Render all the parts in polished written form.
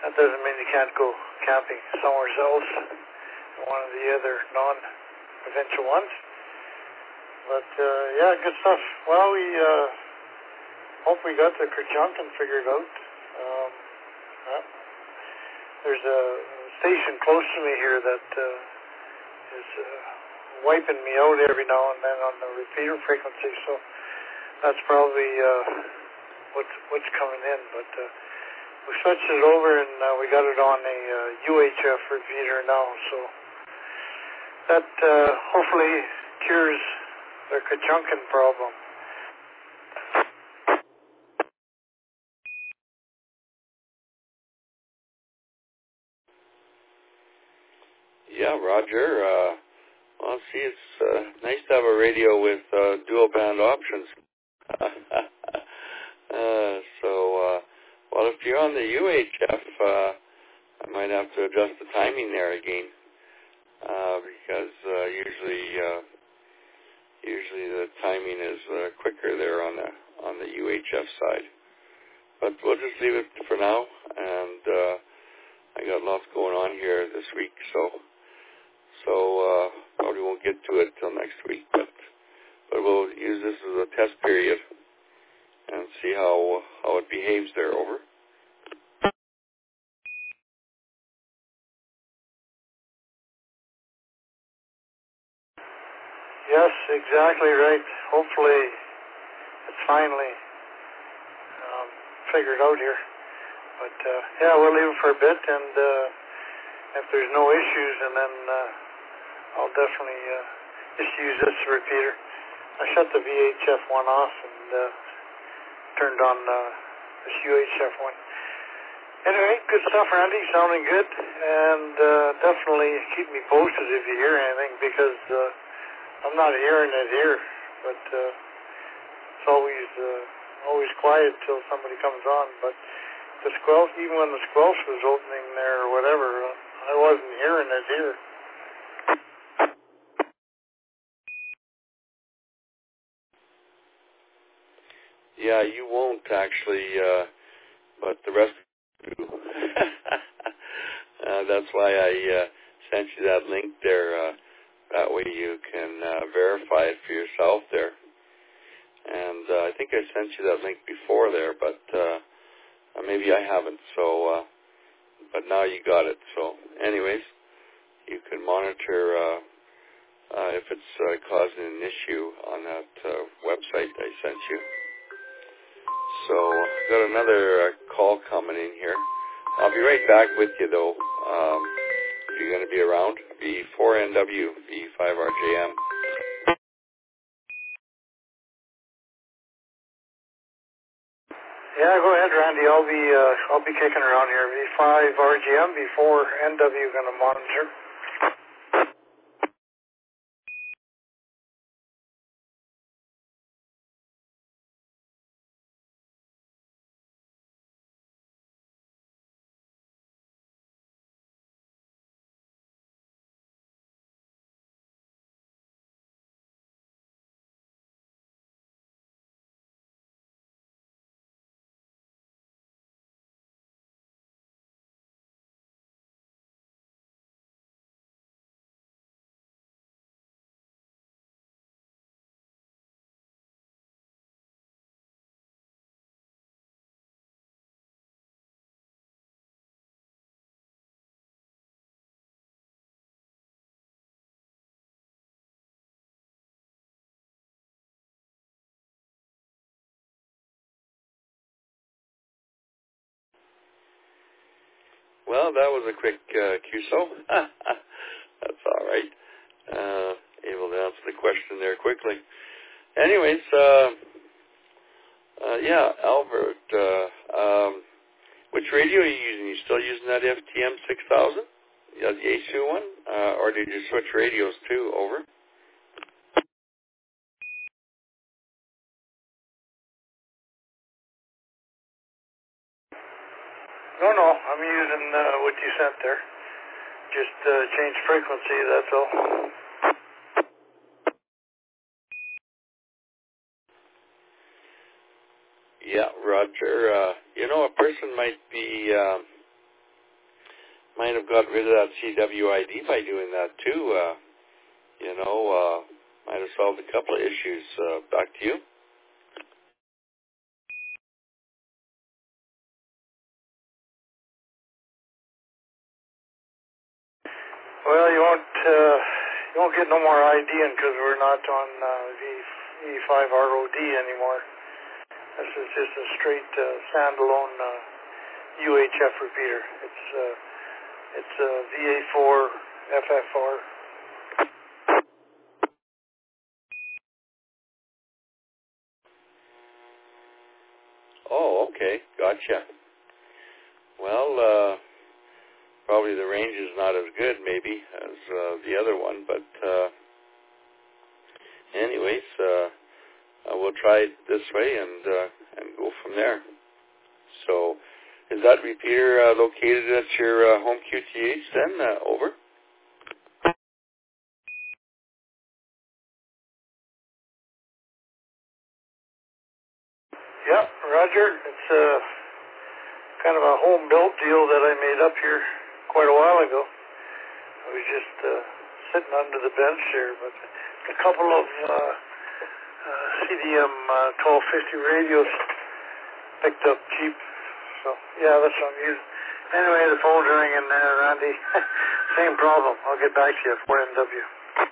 That doesn't mean you can't go camping somewhere else, one of the other non-provincial ones. But, yeah, good stuff. Well, we hope we got the Kerjunkin figured out. Yeah. There's a station close to me here that is wiping me out every now and then on the repeater frequency, so that's probably what's coming in. But we switched it over and we got it on a UHF repeater now, so that hopefully cures the Kerjunkin problem. Yeah, Roger. Well, see, it's nice to have a radio with dual band options. Well, if you're on the UHF, I might have to adjust the timing there again, because usually the timing is quicker there on the UHF side. But we'll just leave it for now, and I got lots going on here this week, so probably won't get to it till next week, but we'll use this as a test period and see how it behaves there. Over. Yes, exactly right. Hopefully it's finally figured out here. But yeah, we'll leave it for a bit, and if there's no issues, and then I'll definitely just use this repeater. I shut the VHF one off and turned on this UHF one. Anyway, good stuff, Randy. Sounding good, and definitely keep me posted if you hear anything, because I'm not hearing it here, but it's always quiet till somebody comes on. But the squelch, even when the squelch was opening there or whatever, I wasn't hearing it here. Yeah, you won't actually, but the rest do. That's why I sent you that link there. That way you can verify it for yourself there. And I think I sent you that link before there, but maybe I haven't. So, but now you got it. So, anyways, you can monitor if it's causing an issue on that website I sent you. So, I've got another call coming in here. I'll be right back with you, though. If you're going to be around, V4NW, V5RJM. Yeah, go ahead, Randy. I'll be kicking around here. V5 RGM, V4 NW going to monitor. Well, that was a quick QSO. That's all right. Able to answer the question there quickly. Anyways, yeah, Albert, which radio are you using? You still using that FTM 6000? Yeah, the A2 one? Or did you switch radios too? Over? No, I'm using what you sent there. Just change frequency, that's all. Yeah, Roger. A person might be might have got rid of that CWID by doing that too. Might have solved a couple of issues. Back to you. Well, you won't get no more IDing because we're not on V5ROD anymore. This is just a straight standalone UHF repeater. It's VA4 FFR. Oh, okay, gotcha. Well, probably the range is not as good, maybe, as the other one, but anyways, we'll try it this way and go from there. So, is that repeater located at your home QTH then? Over. Yep, Roger. It's kind of a home-built deal that I made up here quite a while ago. I was just sitting under the bench here, but a couple of CDM 1250 radios picked up cheap. So, yeah, that's what I'm using. Anyway, the phone's ringing, Randy. Same problem. I'll get back to you for NW.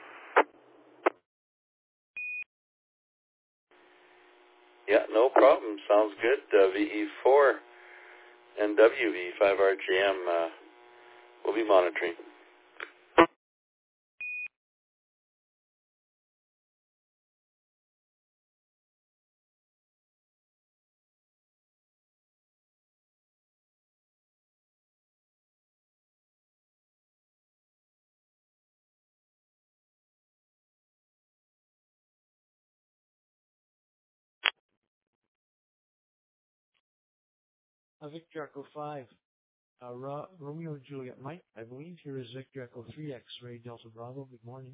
Yeah, no problem. Sounds good. VE4 NW V5RGM will be monitoring. Victor Echo 5, Romeo Juliet Mike, I believe here is Victor Echo 3 X-Ray Delta Bravo. Good morning.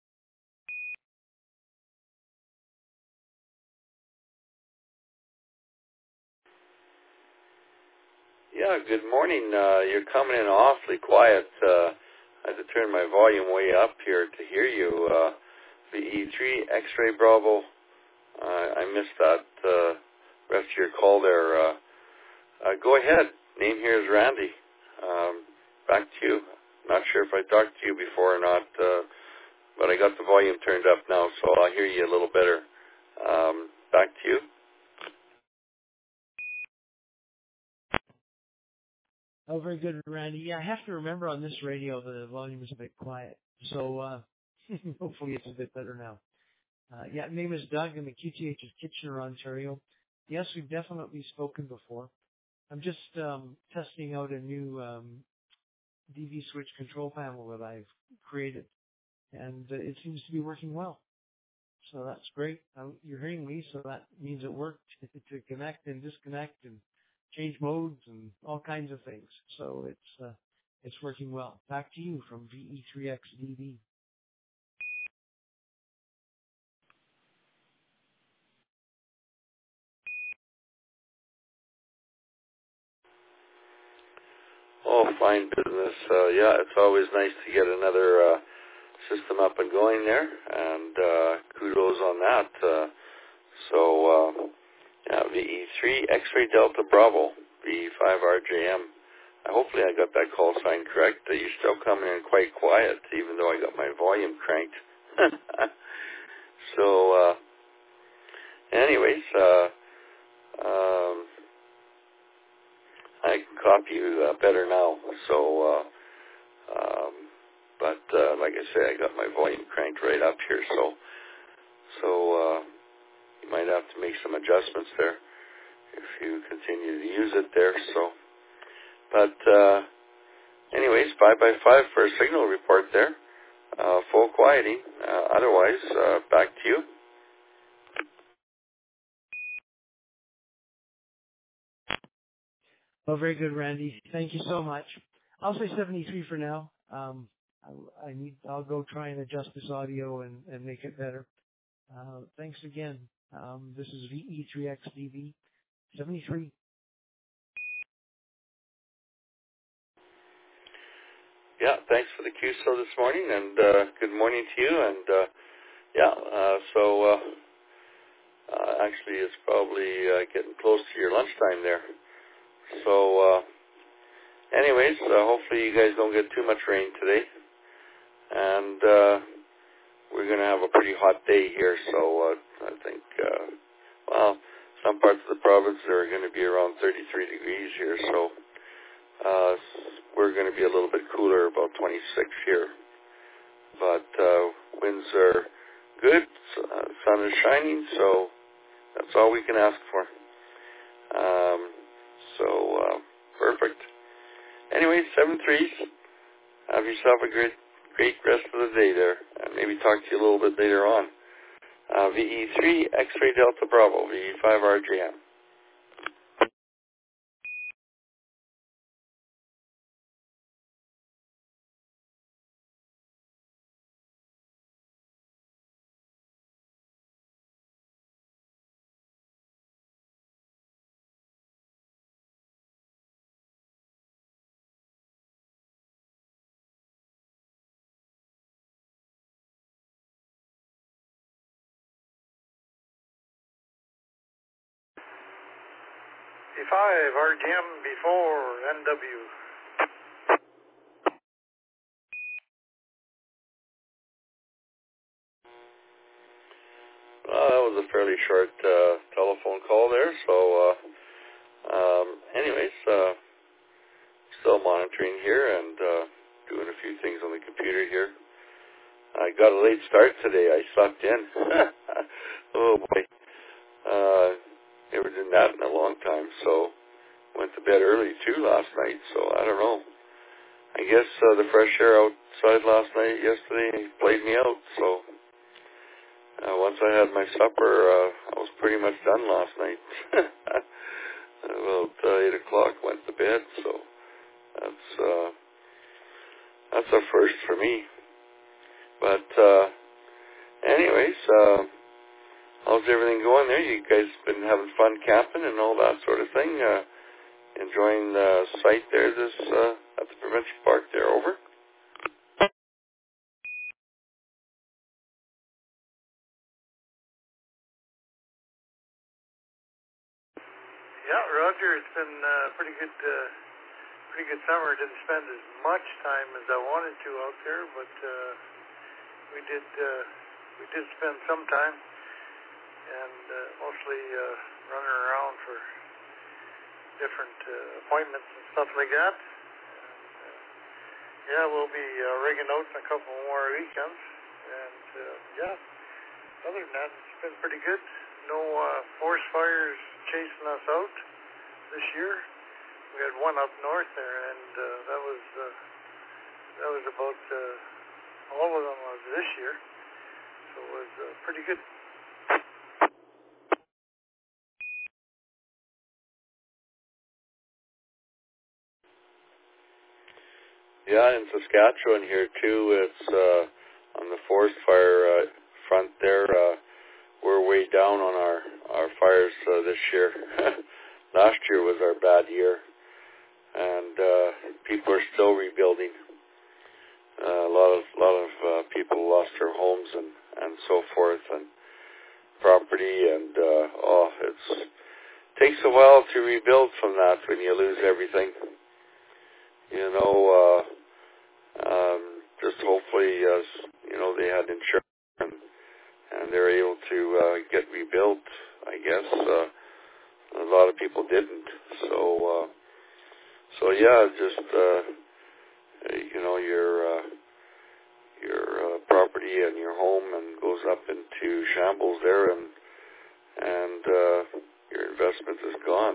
Yeah, good morning. You're coming in awfully quiet. I had to turn my volume way up here to hear you. VE3 X-Ray Bravo. I missed that rest of your call there. Go ahead. Name here is Randy. Back to you. Not sure if I talked to you before or not, but I got the volume turned up now, so I'll hear you a little better. Back to you. Oh, very good, Randy. Yeah, I have to remember on this radio the volume is a bit quiet, so hopefully it's a bit better now. Yeah, my name is Doug, and the QTH is Kitchener, Ontario. Yes, we've definitely spoken before. I'm just testing out a new DV switch control panel that I've created, and it seems to be working well. So that's great. You're hearing me, so that means it worked to connect and disconnect and change modes and all kinds of things. So it's working well. Back to you from VE3XDV. Oh, fine business. Yeah, it's always nice to get another system up and going there, and kudos on that. Yeah, VE3 X-Ray Delta Bravo, V5RJM. Hopefully I got that call sign correct. You're still coming in quite quiet, even though I got my volume cranked. So, anyways, I can copy you better now. So, but like I say, I got my volume cranked right up here. So you might have to make some adjustments there if you continue to use it there. So, but anyways, 5x5 for a signal report there. Full quieting. Otherwise, back to you. Oh, very good, Randy. Thank you so much. I'll say 73 for now. I'll go try and adjust this audio and make it better. Thanks again. This is VE3XDV 73. Yeah, thanks for the QSO this morning, and good morning to you. And actually, it's probably getting close to your lunchtime there. So, anyways, hopefully you guys don't get too much rain today. And we're going to have a pretty hot day here, so I think, some parts of the province are going to be around 33 degrees here, so we're going to be a little bit cooler, about 26 here. But winds are good, sun is shining, so that's all we can ask for. Perfect. Anyway, 7-3s. Have yourself a great rest of the day there. Maybe talk to you a little bit later on. VE3, X-Ray Delta Bravo, VE5 RJM. V5 RGM before NW. That was a fairly short telephone call there, so anyways, still monitoring here and doing a few things on the computer here. I got a late start today. I slept in. Oh boy. Never done that in a long time, so went to bed early too last night, so I don't know. I guess the fresh air outside yesterday played me out, so once I had my supper, I was pretty much done last night. About 8 o'clock went to bed, so that's a first for me. But anyways, how's everything going there? You guys been having fun camping and all that sort of thing? Enjoying the site there at the provincial park there over? Yeah, Roger, it's been pretty good summer. Didn't spend as much time as I wanted to out there, but we did spend some time, and mostly running around for different appointments and stuff like that. And, we'll be rigging out in a couple more weekends, and other than that, it's been pretty good. No forest fires chasing us out this year. We had one up north there, and that was about all of them was this year. So it was pretty good. Yeah, in Saskatchewan here too, it's on the forest fire front there. We're way down on our fires this year. Last year was our bad year, and people are still rebuilding. A lot of people lost their homes and so forth, and property, and it takes a while to rebuild from that when you lose everything. You know, just hopefully, they had insurance and they're able to get rebuilt. I guess a lot of people didn't. So yeah, just your property and your home and goes up into shambles there, and your investment is gone.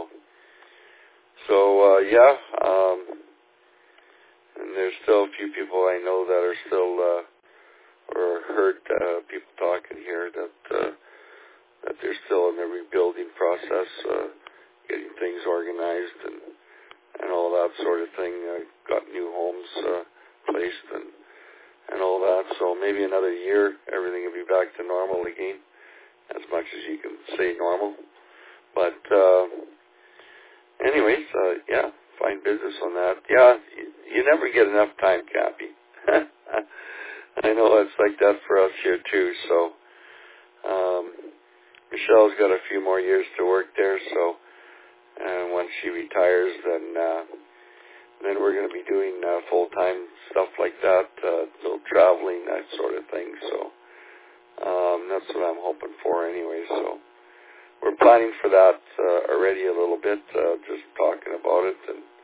And there's still a few people I know that are still or heard people talking here that they're still in the rebuilding process, getting things organized and all that sort of thing. Got new homes placed and all that. So maybe another year, everything will be back to normal again, as much as you can say normal. But anyways, fine business on that. Yeah, you never get enough time, Cappy. I know it's like that for us here too. So Michelle's got a few more years to work there. So and once she retires, then we're going to be doing full-time stuff like that, little traveling, that sort of thing. So that's what I'm hoping for anyway. So we're planning for that already a little bit, just talking about it. And